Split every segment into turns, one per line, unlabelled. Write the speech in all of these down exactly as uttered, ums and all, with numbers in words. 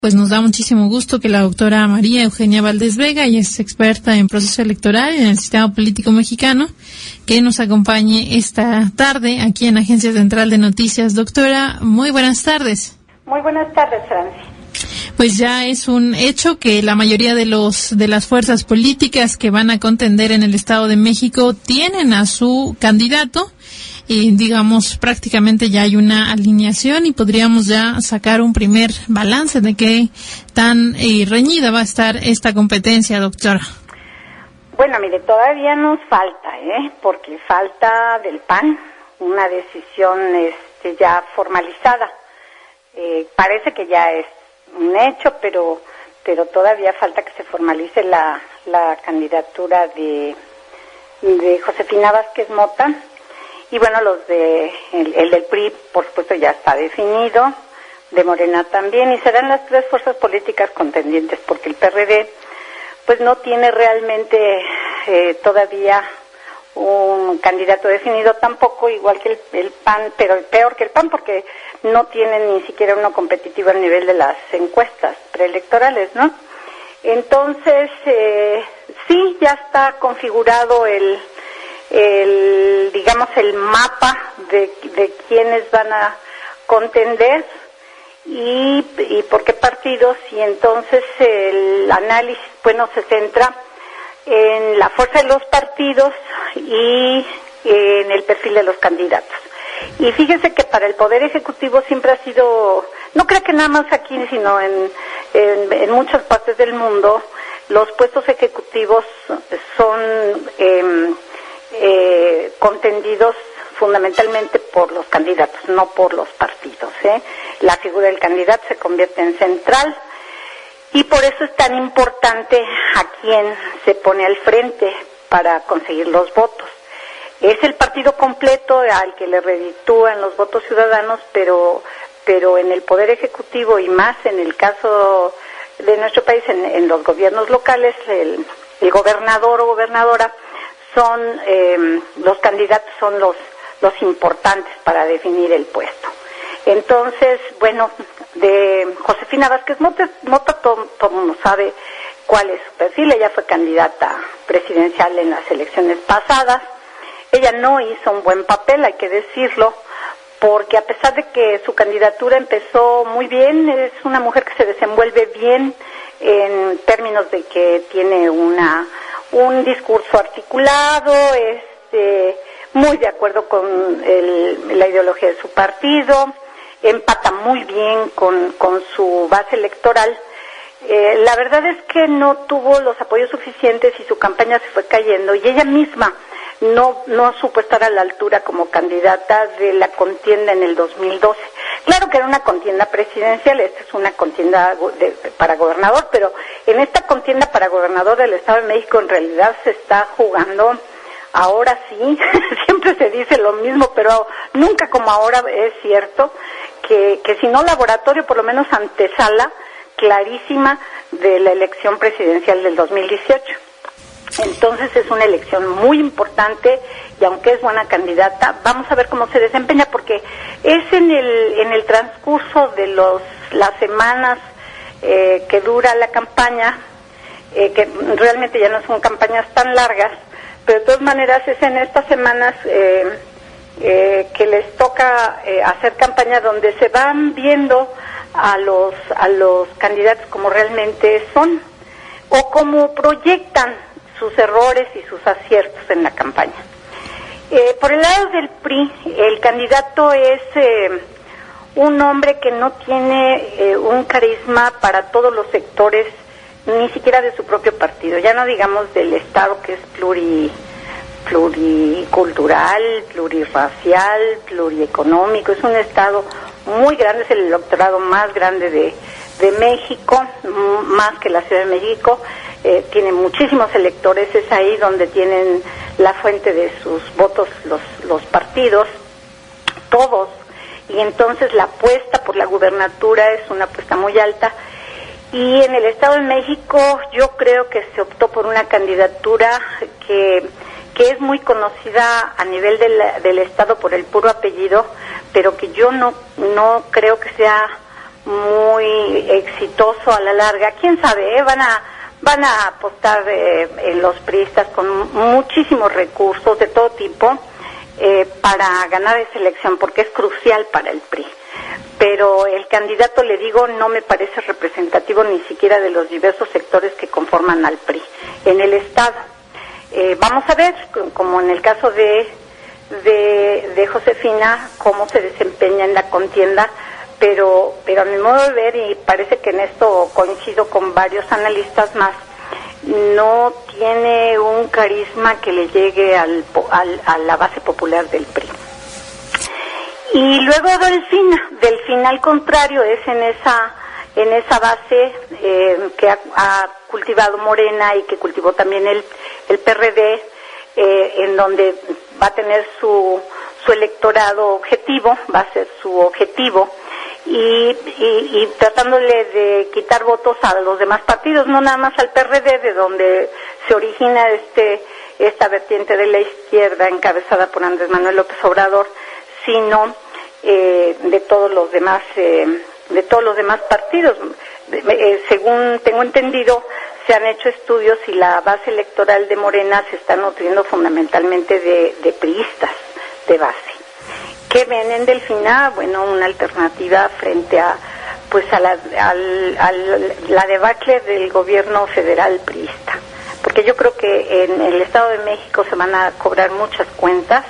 Pues nos da muchísimo gusto que la doctora María Eugenia Valdés Vega, ella es experta en proceso electoral en el sistema político mexicano, que nos acompañe esta tarde aquí en Agencia Central de Noticias. Doctora, muy buenas tardes.
Muy buenas tardes, Franci.
Pues ya es un hecho que la mayoría de los de las fuerzas políticas que van a contender en el Estado de México tienen a su candidato. Y digamos, prácticamente ya hay una alineación y podríamos ya sacar un primer balance de qué tan eh, reñida va a estar esta competencia, doctora.
Bueno, mire, todavía nos falta, ¿eh? Porque falta del P A N una decisión este, ya formalizada. Eh, parece que ya es un hecho, pero pero todavía falta que se formalice la, la candidatura de, de Josefina Vázquez Mota. Y bueno, los de el, el del P R I, por supuesto, ya está definido, de Morena también, y serán las tres fuerzas políticas contendientes, porque el P R D, pues no tiene realmente eh, todavía un candidato definido tampoco, igual que el, el P A N, pero peor que el P A N, porque no tiene ni siquiera uno competitivo al nivel de las encuestas preelectorales, ¿no? Entonces, eh, sí, ya está configurado el el digamos el mapa de, de quiénes van a contender y, y por qué partidos, y entonces el análisis bueno se centra en la fuerza de los partidos y en el perfil de los candidatos. Y fíjese que para el Poder Ejecutivo siempre ha sido, no creo que nada más aquí, sino en, en, en muchas partes del mundo, los puestos ejecutivos son eh, Eh, contendidos fundamentalmente por los candidatos, no por los partidos, ¿eh? La figura del candidato se convierte en central y por eso es tan importante a quién se pone al frente para conseguir los votos. Es el partido completo al que le reditúan los votos ciudadanos, pero pero en el Poder Ejecutivo y más en el caso de nuestro país, en, en los gobiernos locales, el, el gobernador o gobernadora son eh, los candidatos son los los importantes para definir el puesto. Entonces, bueno, de Josefina Vázquez Mota, Mota todo, todo mundo sabe cuál es su perfil. Ella fue candidata presidencial en las elecciones pasadas. Ella no hizo un buen papel, hay que decirlo, porque a pesar de que su candidatura empezó muy bien, es una mujer que se desenvuelve bien en términos de que tiene una un discurso articulado, este, muy de acuerdo con el, la ideología de su partido, empata muy bien con, con su base electoral. Eh, la verdad es que no tuvo los apoyos suficientes y su campaña se fue cayendo, y ella misma no no supo estar a la altura como candidata de la contienda en el dos mil doce. Claro que era una contienda presidencial, esta es una contienda de, de, para gobernador, pero en esta contienda para gobernador del Estado de México en realidad se está jugando, ahora sí, siempre se dice lo mismo, pero nunca como ahora es cierto, que, que si no laboratorio, por lo menos antesala clarísima de la elección presidencial del dos mil dieciocho. Entonces es una elección muy importante y aunque es buena candidata, vamos a ver cómo se desempeña, porque es en el en el transcurso de los las semanas eh, que dura la campaña, eh, que realmente ya no son campañas tan largas, pero de todas maneras es en estas semanas eh, eh, que les toca eh, hacer campaña, donde se van viendo a los a los candidatos como realmente son o como proyectan sus errores y sus aciertos en la campaña. Eh, por el lado del P R I, el candidato es eh, un hombre que no tiene eh, un carisma para todos los sectores, ni siquiera de su propio partido, ya no digamos del Estado, que es pluri, pluricultural, plurirracial, plurieconómico. Es un Estado muy grande, es el electorado más grande de, de México, más que la Ciudad de México. Eh, tiene muchísimos electores, es ahí donde tienen la fuente de sus votos los, los partidos, todos, y entonces la apuesta por la gubernatura es una apuesta muy alta, y en el Estado de México yo creo que se optó por una candidatura que, que es muy conocida a nivel del, del Estado por el puro apellido, pero que yo no, no creo que sea muy exitoso a la larga. ¿Quién sabe? Eh? Van a van a apostar eh, en los priistas con muchísimos recursos de todo tipo eh, para ganar esa elección, porque es crucial para el P R I. Pero el candidato, le digo, no me parece representativo ni siquiera de los diversos sectores que conforman al P R I en el Estado. Eh, vamos a ver, como en el caso de, de, de Josefina, cómo se desempeña en la contienda, pero, pero a mi modo de ver, y parece que en esto coincido con varios analistas más, no tiene un carisma que le llegue al, al, a la base popular del P R I. Y luego Delfina, Delfina al contrario, es en esa en esa base eh, que ha, ha cultivado Morena y que cultivó también el, el P R D, eh, en donde va a tener su, su electorado objetivo, va a ser su objetivo, y, y, y tratándole de quitar votos a los demás partidos, no nada más al P R D, de donde se origina este esta vertiente de la izquierda encabezada por Andrés Manuel López Obrador, sino eh, de todos los demás eh, de todos los demás partidos. Eh, según tengo entendido, se han hecho estudios y la base electoral de Morena se está nutriendo fundamentalmente de, de priistas de base. ¿Qué ven en Delfina? Bueno, una alternativa frente a pues a la, al, al, la debacle del gobierno federal priista, porque yo creo que en el Estado de México se van a cobrar muchas cuentas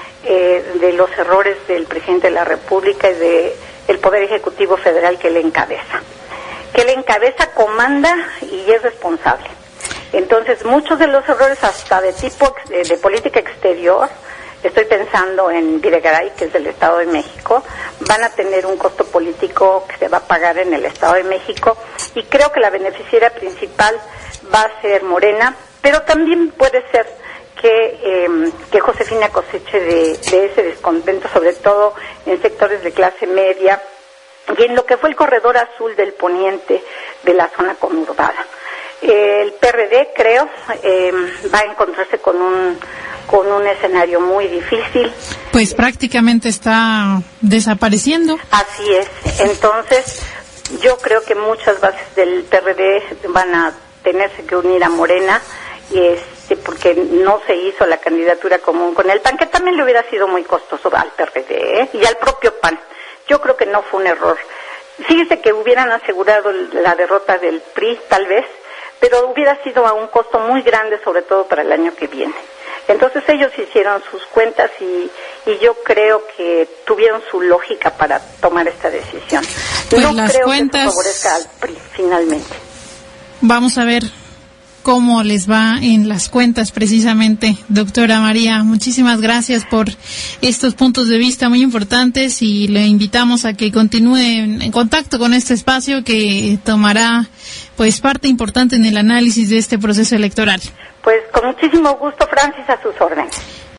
eh, de los errores del presidente de la República y de el Poder Ejecutivo Federal que le encabeza. Que le encabeza, comanda y es responsable. Entonces, muchos de los errores, hasta de tipo de, de política exterior, estoy pensando en Videgaray, que es del Estado de México, van a tener un costo político que se va a pagar en el Estado de México, y creo que la beneficiaria principal va a ser Morena, pero también puede ser que, eh, que Josefina coseche de, de ese descontento, sobre todo en sectores de clase media y en lo que fue el corredor azul del poniente de la zona conurbada. Eh, el P R D, creo, eh, va a encontrarse con un con un escenario muy difícil.
Pues prácticamente está desapareciendo.
Así es. Entonces, yo creo que muchas bases del P R D van a tenerse que unir a Morena, y este porque no se hizo la candidatura común con el P A N, que también le hubiera sido muy costoso al P R D, ¿eh? Y al propio P A N. Yo creo que no fue un error. Fíjese que hubieran asegurado la derrota del P R I, tal vez, pero hubiera sido a un costo muy grande, sobre todo para el año que viene. Entonces ellos hicieron sus cuentas y, y yo creo que tuvieron su lógica para tomar esta decisión.
Pues
no
las
creo
cuentas...
que eso favorezca al P R I, finalmente.
Vamos a ver cómo les va en las cuentas precisamente. Doctora María, muchísimas gracias por estos puntos de vista muy importantes, y le invitamos a que continúe en contacto con este espacio que tomará pues parte importante en el análisis de este proceso electoral.
Pues con muchísimo gusto, Francis, a sus órdenes.